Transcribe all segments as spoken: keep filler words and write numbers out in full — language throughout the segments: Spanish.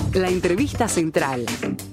La entrevista central.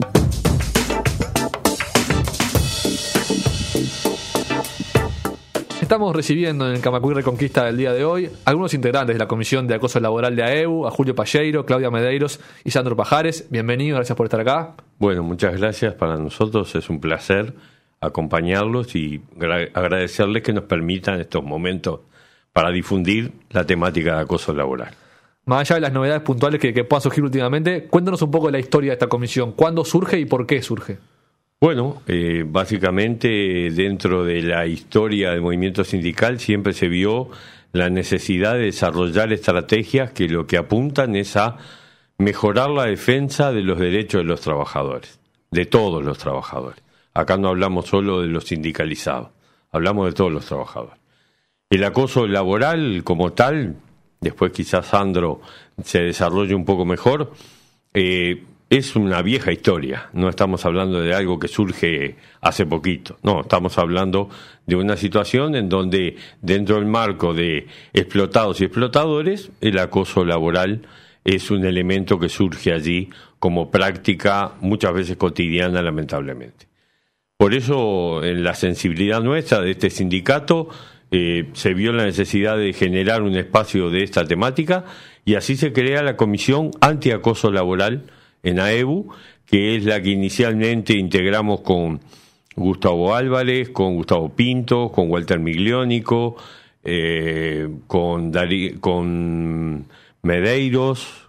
Estamos recibiendo en el Camacuy Reconquista del día de hoy algunos integrantes de la Comisión de Acoso Laboral de A E U, a Julio Palleiro, Claudia Medeiros y Sandro Pajares. Bienvenidos, gracias por estar acá. Bueno, muchas gracias. Para nosotros es un placer acompañarlos y gra- agradecerles que nos permitan estos momentos para difundir la temática de acoso laboral. Más allá de las novedades puntuales que, que puedan surgir últimamente, cuéntanos un poco de la historia de esta comisión. ¿Cuándo surge y por qué surge? Bueno, eh, básicamente dentro de la historia del movimiento sindical siempre se vio la necesidad de desarrollar estrategias que lo que apuntan es a mejorar la defensa de los derechos de los trabajadores, de todos los trabajadores. Acá no hablamos solo de los sindicalizados, hablamos de todos los trabajadores. El acoso laboral como tal, después quizás Sandro se desarrolle un poco mejor, eh, es una vieja historia. No estamos hablando de algo que surge hace poquito. No, estamos hablando de una situación en donde dentro del marco de explotados y explotadores, el acoso laboral es un elemento que surge allí como práctica muchas veces cotidiana, lamentablemente. Por eso, en la sensibilidad nuestra de este sindicato, eh, se vio la necesidad de generar un espacio de esta temática y así se crea la Comisión Antiacoso Laboral en A E U, que es la que inicialmente integramos con Gustavo Álvarez, con Gustavo Pinto, con Walter Migliónico, eh, con, Dari- con Medeiros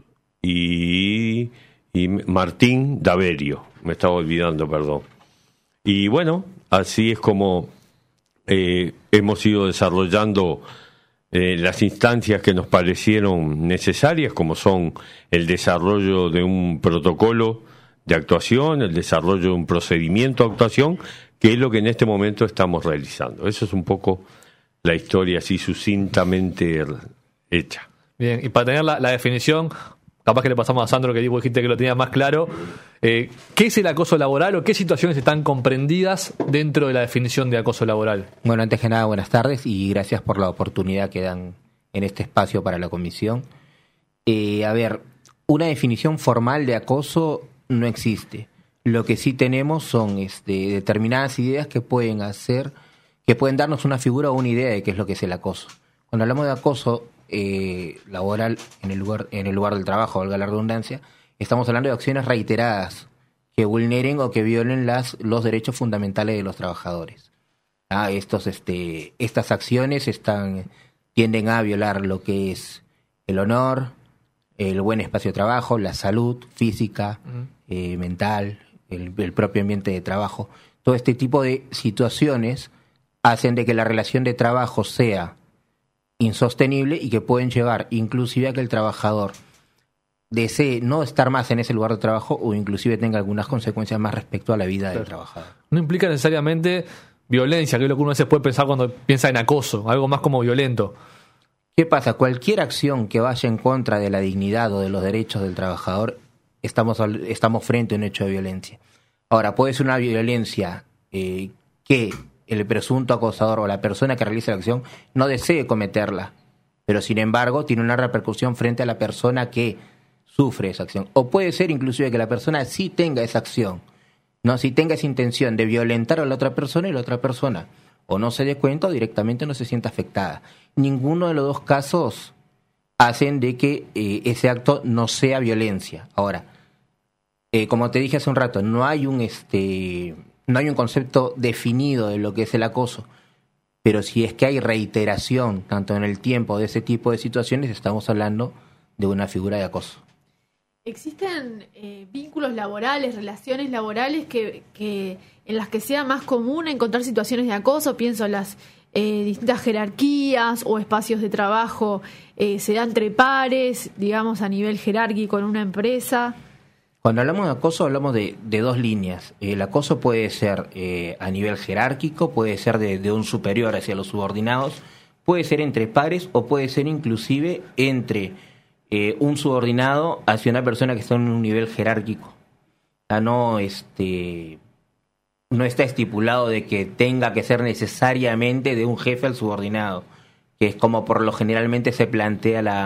y, y Martín Daverio, me estaba olvidando, perdón. Y bueno, así es como eh, hemos ido desarrollando Eh, las instancias que nos parecieron necesarias, como son el desarrollo de un protocolo de actuación, el desarrollo de un procedimiento de actuación, que es lo que en este momento estamos realizando. Eso es un poco la historia así sucintamente hecha. Bien, y para tener la, la definición, capaz que le pasamos a Sandro, que dijiste que lo tenía más claro, eh, ¿qué es el acoso laboral o qué situaciones están comprendidas dentro de la definición de acoso laboral? Bueno, antes que nada, buenas tardes y gracias por la oportunidad que dan en este espacio para la comisión. Eh, a ver, una definición formal de acoso no existe. Lo que sí tenemos son este, determinadas ideas que pueden hacer, que pueden darnos una figura o una idea de qué es lo que es el acoso. Cuando hablamos de acoso eh, laboral en el lugar, en el lugar del trabajo, valga la redundancia, estamos hablando de acciones reiteradas que vulneren o que violen las, los derechos fundamentales de los trabajadores. Ah, estos, este, estas acciones están, tienden a violar lo que es el honor, el buen espacio de trabajo, la salud física, uh-huh. eh, mental, el, el propio ambiente de trabajo. Todo este tipo de situaciones hacen de que la relación de trabajo sea insostenible y que pueden llevar inclusive a que el trabajador desee no estar más en ese lugar de trabajo o inclusive tenga algunas consecuencias más respecto a la vida claro. del trabajador. No implica necesariamente violencia, que es lo que uno a veces puede pensar cuando piensa en acoso, algo más como violento. ¿Qué pasa? Cualquier acción que vaya en contra de la dignidad o de los derechos del trabajador, estamos, estamos frente a un hecho de violencia. Ahora, puede ser una violencia eh, que el presunto acosador o la persona que realiza la acción no desee cometerla, pero sin embargo tiene una repercusión frente a la persona que sufre esa acción. O puede ser inclusive que la persona sí tenga esa acción, no, si tenga esa intención de violentar a la otra persona y la otra persona o no se dé cuenta o directamente no se sienta afectada. Ninguno de los dos casos hacen de que eh, ese acto no sea violencia. Ahora, eh, como te dije hace un rato, no hay un este no hay un concepto definido de lo que es el acoso, pero si es que hay reiteración tanto en el tiempo de ese tipo de situaciones, estamos hablando de una figura de acoso. ¿Existen eh, vínculos laborales, relaciones laborales que, que en las que sea más común encontrar situaciones de acoso? Pienso en las eh, distintas jerarquías o espacios de trabajo, eh, se da entre pares, digamos a nivel jerárquico en una empresa. Cuando hablamos de acoso hablamos de, de dos líneas. El acoso puede ser eh, a nivel jerárquico, puede ser de, de un superior hacia los subordinados, puede ser entre pares o puede ser inclusive entre eh, un subordinado hacia una persona que está en un nivel jerárquico. O sea, no, este, no está estipulado de que tenga que ser necesariamente de un jefe al subordinado, que es como por lo generalmente se plantea la,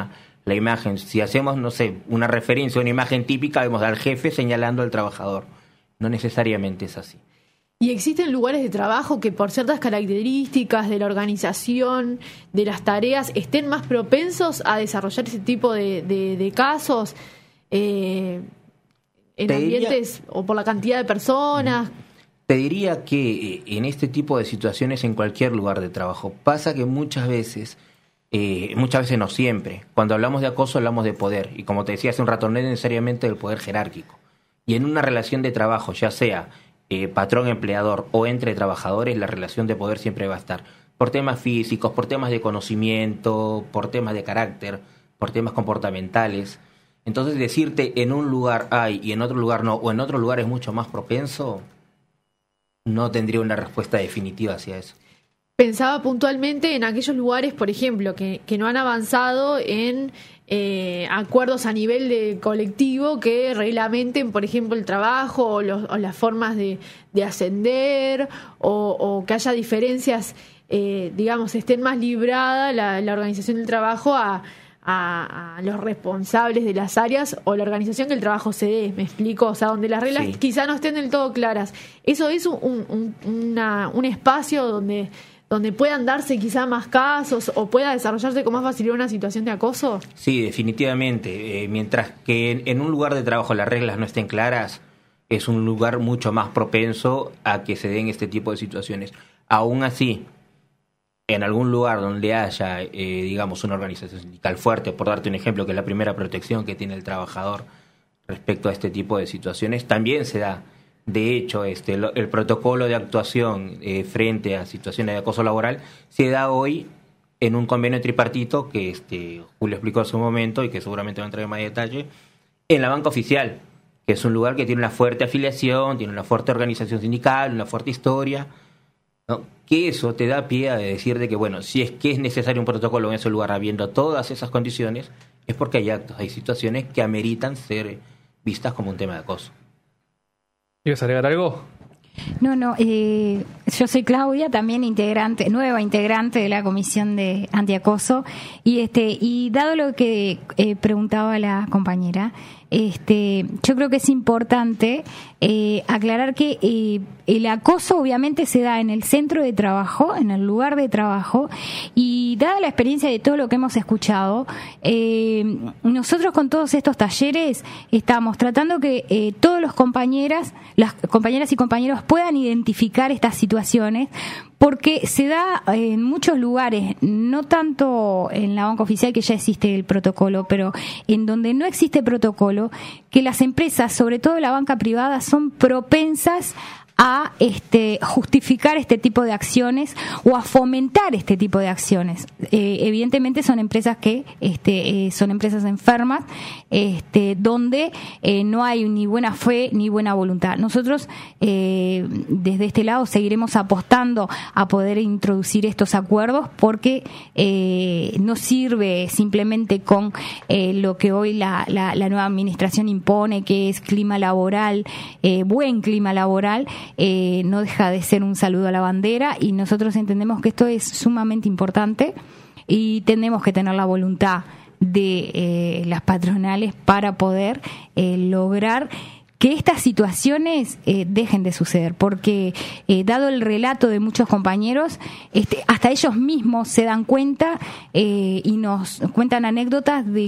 la imagen. Si hacemos, no sé, una referencia, una imagen típica, vemos al jefe señalando al trabajador. No necesariamente es así. ¿Y existen lugares de trabajo que por ciertas características de la organización, de las tareas, estén más propensos a desarrollar ese tipo de, de, de casos eh, en Te ambientes diría, o por la cantidad de personas? Te diría que en este tipo de situaciones en cualquier lugar de trabajo pasa que muchas veces, eh, muchas veces no siempre, cuando hablamos de acoso hablamos de poder y como te decía hace un rato no es necesariamente del poder jerárquico. Y en una relación de trabajo, ya sea Eh, patrón-empleador o entre trabajadores, la relación de poder siempre va a estar. Por temas físicos, por temas de conocimiento, por temas de carácter, por temas comportamentales. Entonces decirte en un lugar hay y en otro lugar no, o en otro lugar es mucho más propenso, no tendría una respuesta definitiva hacia eso. Pensaba puntualmente en aquellos lugares, por ejemplo, que, que no han avanzado en eh, acuerdos a nivel de colectivo que reglamenten, por ejemplo, el trabajo o, los, o las formas de, de ascender o, o que haya diferencias, eh, digamos, estén más librada la, la organización del trabajo a, a, a los responsables de las áreas o la organización que el trabajo se dé, ¿me explico? O sea, donde las reglas sí. quizá no estén del todo claras. Eso es un, un, una, un espacio donde... donde puedan darse quizá más casos o pueda desarrollarse con más facilidad una situación de acoso? Sí, definitivamente. Eh, mientras que en, en un lugar de trabajo las reglas no estén claras, es un lugar mucho más propenso a que se den este tipo de situaciones. Aún así, en algún lugar donde haya, eh, digamos, una organización sindical fuerte, por darte un ejemplo, que es la primera protección que tiene el trabajador respecto a este tipo de situaciones, también se da. De hecho, este, el, el protocolo de actuación eh, frente a situaciones de acoso laboral se da hoy en un convenio tripartito que este, Julio explicó hace un momento y que seguramente va a entrar en más detalle, en la banca oficial, que es un lugar que tiene una fuerte afiliación, tiene una fuerte organización sindical, una fuerte historia, ¿no? Que eso te da pie a decir de que, bueno, si es que es necesario un protocolo en ese lugar habiendo todas esas condiciones, es porque hay actos, hay situaciones que ameritan ser vistas como un tema de acoso. ¿Quieres agregar algo? No, no, eh, yo soy Claudia, también integrante, nueva integrante de la Comisión de Antiacoso, y este, y dado lo que eh, preguntaba la compañera, este, yo creo que es importante eh, aclarar que eh, el acoso obviamente se da en el centro de trabajo, en el lugar de trabajo, y dada la experiencia de todo lo que hemos escuchado, eh, nosotros con todos estos talleres estamos tratando que eh, todos los compañeras, las compañeras y compañeros puedan identificar estas situaciones, porque se da en muchos lugares, no tanto en la banca oficial que ya existe el protocolo, pero en donde no existe protocolo, que las empresas, sobre todo la banca privada, son propensas a este, justificar este tipo de acciones o a fomentar este tipo de acciones. Eh, evidentemente son empresas que este, eh, son empresas enfermas, este, donde eh, no hay ni buena fe ni buena voluntad. Nosotros eh, desde este lado seguiremos apostando a poder introducir estos acuerdos, porque eh, no sirve simplemente con eh, lo que hoy la, la, la nueva administración impone, que es clima laboral, eh, buen clima laboral. Eh, no deja de ser un saludo a la bandera, y nosotros entendemos que esto es sumamente importante y tenemos que tener la voluntad de eh, las patronales para poder eh, lograr que estas situaciones eh, dejen de suceder, porque eh, dado el relato de muchos compañeros, este, hasta ellos mismos se dan cuenta eh, y nos cuentan anécdotas de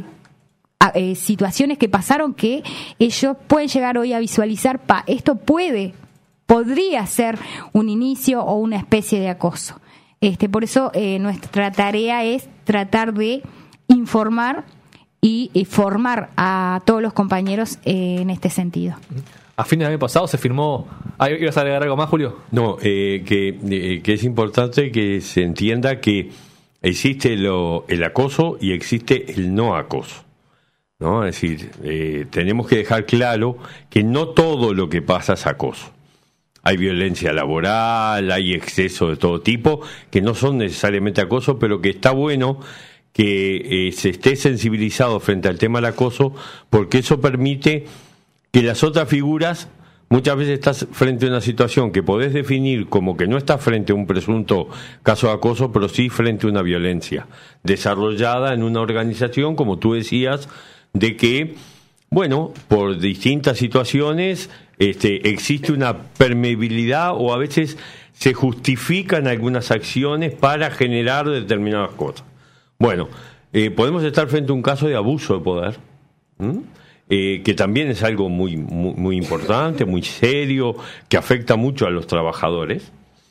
eh, situaciones que pasaron, que ellos pueden llegar hoy a visualizar, pa, esto puede podría ser un inicio o una especie de acoso. Este, por eso eh, nuestra tarea es tratar de informar y, y formar a todos los compañeros eh, en este sentido. A fin del año pasado se firmó... ¿Ibas a agregar algo más, Julio? No, eh, que, eh, que es importante que se entienda que existe lo, el acoso y existe el no acoso, ¿no? Es decir, eh, tenemos que dejar claro que no todo lo que pasa es acoso. Hay violencia laboral, hay exceso de todo tipo, que no son necesariamente acoso, pero que está bueno que eh, se esté sensibilizado frente al tema del acoso, porque eso permite que las otras figuras muchas veces estás frente a una situación que podés definir como que no estás frente a un presunto caso de acoso, pero sí frente a una violencia desarrollada en una organización, como tú decías, de que, bueno, por distintas situaciones este, existe una permeabilidad o a veces se justifican algunas acciones para generar determinadas cosas. Bueno, eh, podemos estar frente a un caso de abuso de poder, ¿m? Eh, que también es algo muy, muy, muy importante, muy serio, que afecta mucho a los trabajadores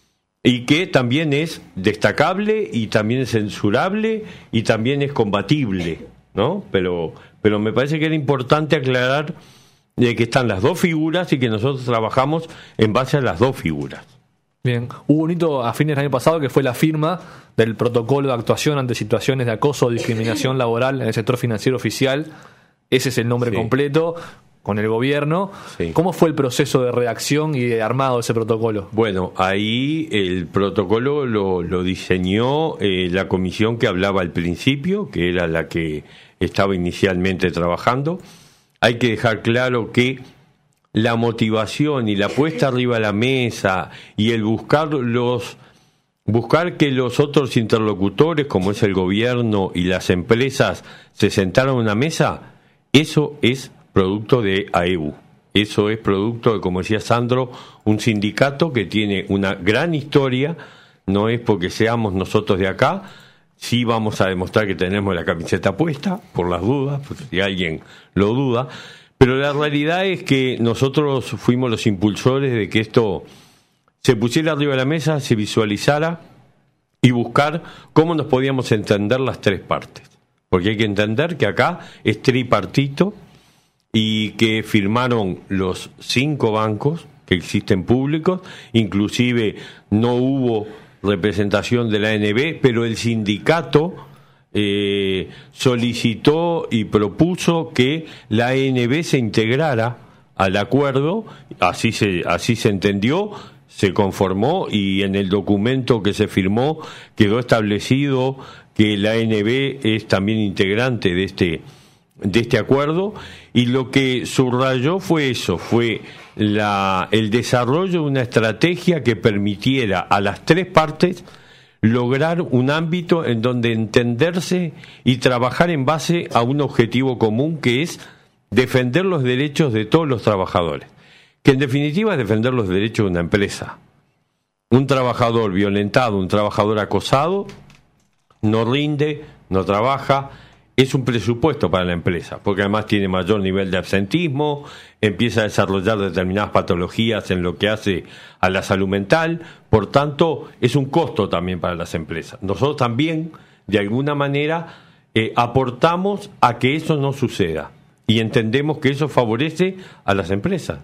y que también es destacable y también es censurable y también es combatible, ¿no? Pero, pero me parece que era importante aclarar de que están las dos figuras y que nosotros trabajamos en base a las dos figuras. Bien, hubo un hito a fines del año pasado que fue la firma del protocolo de actuación ante situaciones de acoso o discriminación laboral en el sector financiero oficial. Ese es el nombre sí. completo, con el gobierno. Sí. ¿Cómo fue el proceso de redacción y de armado de ese protocolo? Bueno, ahí el protocolo lo, lo diseñó eh, la comisión que hablaba al principio, que era la que estaba inicialmente trabajando. Hay que dejar claro que la motivación y la puesta arriba de la mesa y el buscar los buscar que los otros interlocutores, como es el gobierno y las empresas, se sentaran a una mesa, eso es producto de A E B U. Eso es producto de, como decía Sandro, un sindicato que tiene una gran historia. No es porque seamos nosotros de acá. Sí vamos a demostrar que tenemos la camiseta puesta, por las dudas, porque si alguien lo duda. Pero la realidad es que nosotros fuimos los impulsores de que esto se pusiera arriba de la mesa, se visualizara y buscar cómo nos podíamos entender las tres partes. Porque hay que entender que acá es tripartito y que firmaron los cinco bancos que existen públicos, inclusive no hubo representación de la A N B, pero el sindicato eh, solicitó y propuso que la A N B se integrara al acuerdo, así se, así se entendió, se conformó y en el documento que se firmó quedó establecido que la A N B es también integrante de este de este acuerdo, y lo que subrayó fue eso, fue la el desarrollo de una estrategia que permitiera a las tres partes lograr un ámbito en donde entenderse y trabajar en base a un objetivo común, que es defender los derechos de todos los trabajadores, que en definitiva es defender los derechos de una empresa. Un trabajador violentado, un trabajador acosado, no rinde, no trabaja, es un presupuesto para la empresa, porque además tiene mayor nivel de absentismo, empieza a desarrollar determinadas patologías en lo que hace a la salud mental, por tanto es un costo también para las empresas. Nosotros también, de alguna manera, eh, aportamos a que eso no suceda y entendemos que eso favorece a las empresas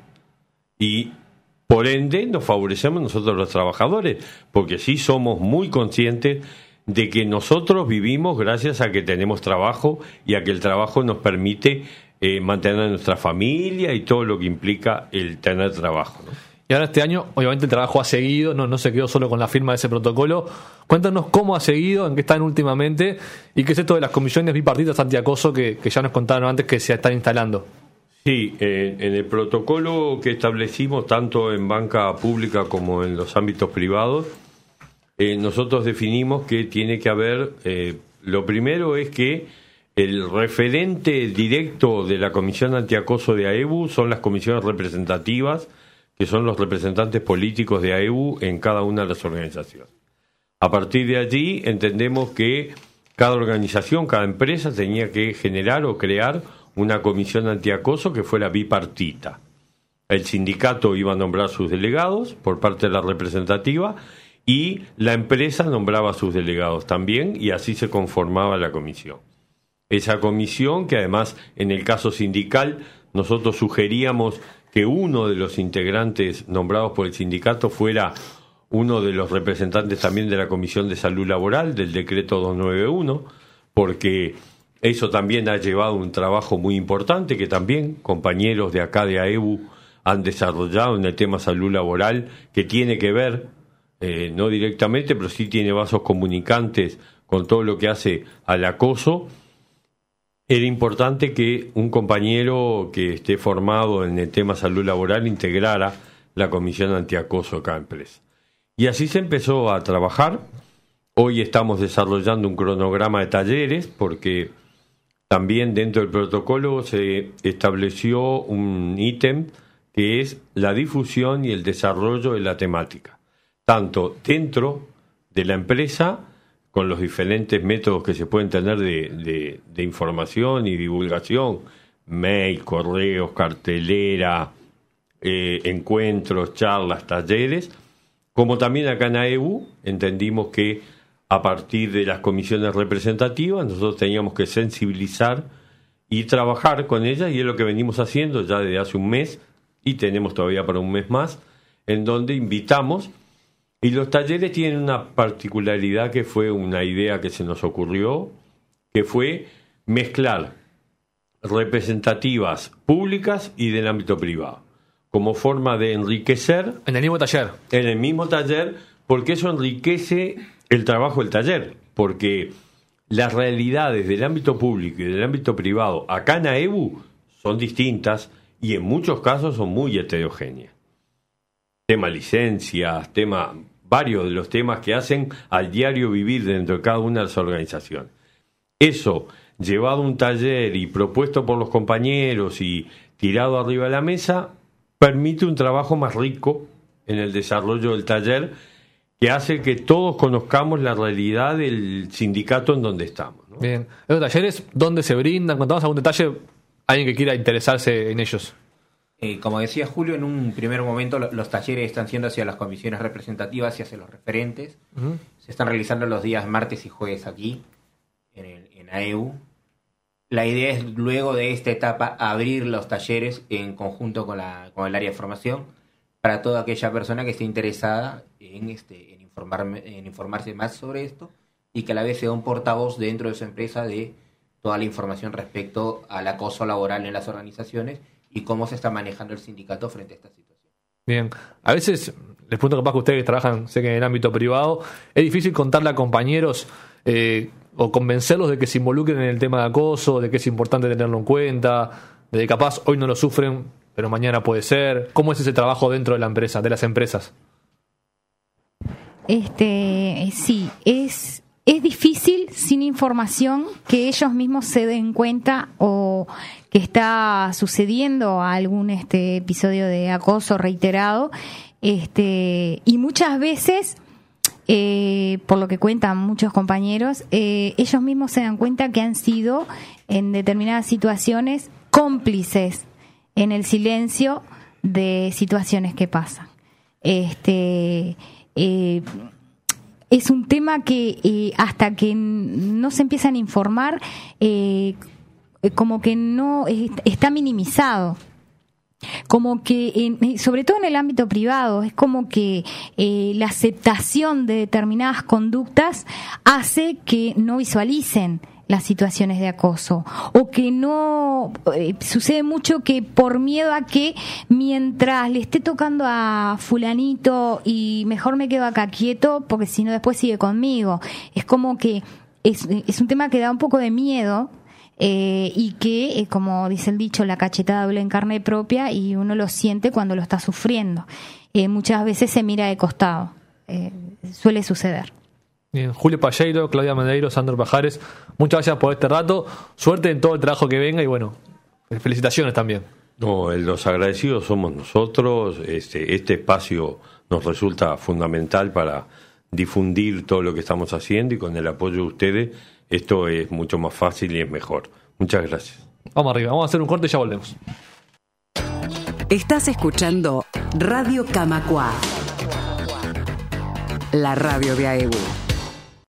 y por ende nos favorecemos nosotros los trabajadores, porque sí somos muy conscientes de que nosotros vivimos gracias a que tenemos trabajo y a que el trabajo nos permite eh, mantener a nuestra familia y todo lo que implica el tener trabajo, ¿no? Y ahora este año, obviamente el trabajo ha seguido, no, no se quedó solo con la firma de ese protocolo. Cuéntanos cómo ha seguido, en qué están últimamente y qué es esto de las comisiones bipartitas antiacoso que, que ya nos contaron antes que se están instalando. Sí, eh, en el protocolo que establecimos tanto en banca pública como en los ámbitos privados, Eh, nosotros definimos que tiene que haber, eh, lo primero es que el referente directo de la Comisión Antiacoso de A E B U son las comisiones representativas, que son los representantes políticos de A E B U en cada una de las organizaciones. A partir de allí entendemos que cada organización, cada empresa tenía que generar o crear una comisión antiacoso que fuera bipartita. El sindicato iba a nombrar sus delegados por parte de la representativa y la empresa nombraba a sus delegados también, y así se conformaba la comisión. Esa comisión, que además en el caso sindical nosotros sugeríamos que uno de los integrantes nombrados por el sindicato fuera uno de los representantes también de la Comisión de Salud Laboral del decreto doscientos noventa y uno, porque eso también ha llevado un trabajo muy importante que también compañeros de acá de A E B U han desarrollado en el tema salud laboral, que tiene que ver Eh, no directamente, pero sí tiene vasos comunicantes con todo lo que hace al acoso. era importante que un compañero que esté formado en el tema salud laboral integrara la comisión antiacoso de cada empresa. Y así se empezó a trabajar. Hoy estamos desarrollando un cronograma de talleres porque también dentro del protocolo se estableció un ítem que es la difusión y el desarrollo de la temática, tanto dentro de la empresa, con los diferentes métodos que se pueden tener de, de, de información y divulgación, mail, correos, cartelera, eh, encuentros, charlas, talleres, como también acá en A E U entendimos que a partir de las comisiones representativas nosotros teníamos que sensibilizar y trabajar con ellas, y es lo que venimos haciendo ya desde hace un mes, y tenemos todavía para un mes más, en donde invitamos. Y los talleres tienen una particularidad que fue una idea que se nos ocurrió, que fue mezclar representativas públicas y del ámbito privado, como forma de enriquecer. En el mismo taller. En el mismo taller, porque eso enriquece el trabajo del taller, porque las realidades del ámbito público y del ámbito privado acá en A E U son distintas y en muchos casos son muy heterogéneas. Tema licencias, tema, varios de los temas que hacen al diario vivir dentro de cada una de las organizaciones. Eso, llevado a un taller y propuesto por los compañeros y tirado arriba de la mesa, permite un trabajo más rico en el desarrollo del taller, que hace que todos conozcamos la realidad del sindicato en donde estamos, ¿no? Bien. ¿Esos talleres dónde se brindan? ¿Contamos algún detalle? Alguien que quiera interesarse en ellos. Eh, como decía Julio, en un primer momento lo, los talleres están siendo hacia las comisiones representativas y hacia los referentes. Uh-huh. Se están realizando los días martes y jueves aquí, en, el, en A E U. La idea es, luego de esta etapa, abrir los talleres en conjunto con, la, con el área de formación para toda aquella persona que esté interesada en, este, en, informarme, en informarse más sobre esto, y que a la vez sea un portavoz dentro de su empresa de toda la información respecto al acoso laboral en las organizaciones y cómo se está manejando el sindicato frente a esta situación. Bien, a veces, les pregunto capaz que ustedes que trabajan, sé que en el ámbito privado, es difícil contarle a compañeros eh, o convencerlos de que se involucren en el tema de acoso, de que es importante tenerlo en cuenta, de que capaz hoy no lo sufren, pero mañana puede ser. ¿Cómo es ese trabajo dentro de la empresa, de las empresas? Este, sí, es... Es difícil sin información que ellos mismos se den cuenta o que está sucediendo algún este episodio de acoso reiterado, este y muchas veces, eh, por lo que cuentan muchos compañeros, eh, ellos mismos se dan cuenta que han sido en determinadas situaciones cómplices en el silencio de situaciones que pasan. Este eh, Es un tema que eh, hasta que no se empiezan a informar, eh, como que no eh, está minimizado. Como que, en, sobre todo en el ámbito privado, es como que eh, la aceptación de determinadas conductas hace que no visualicen las situaciones de acoso, o que no eh, sucede mucho que por miedo a que mientras le esté tocando a fulanito y mejor me quedo acá quieto porque si no después sigue conmigo. Es como que es, es un tema que da un poco de miedo, eh, y que, eh, como dice el dicho, la cachetada doble en carne propia, y uno lo siente cuando lo está sufriendo. Eh, muchas veces se mira de costado, eh, suele suceder. Bien, Julio Palleiro, Claudia Medeiros, Sandro Pajares, muchas gracias por este rato, suerte en todo el trabajo que venga y bueno, felicitaciones también. No, los agradecidos somos nosotros. Este, este espacio nos resulta fundamental para difundir todo lo que estamos haciendo, y con el apoyo de ustedes esto es mucho más fácil y es mejor. Muchas gracias. Vamos arriba, vamos a hacer un corte y ya volvemos. Estás escuchando Radio Camacua, la radio de A E U.